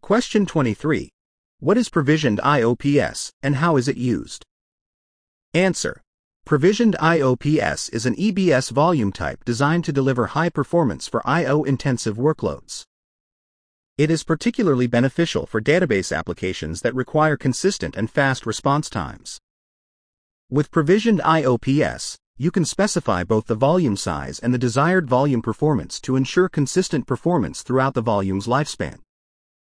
Question 23. What is provisioned IOPS, and how is it used? Answer. Provisioned IOPS is an EBS volume type designed to deliver high performance for I/O-intensive workloads. It is particularly beneficial for database applications that require consistent and fast response times. With provisioned IOPS, you can specify both the volume size and the desired volume performance to ensure consistent performance throughout the volume's lifespan.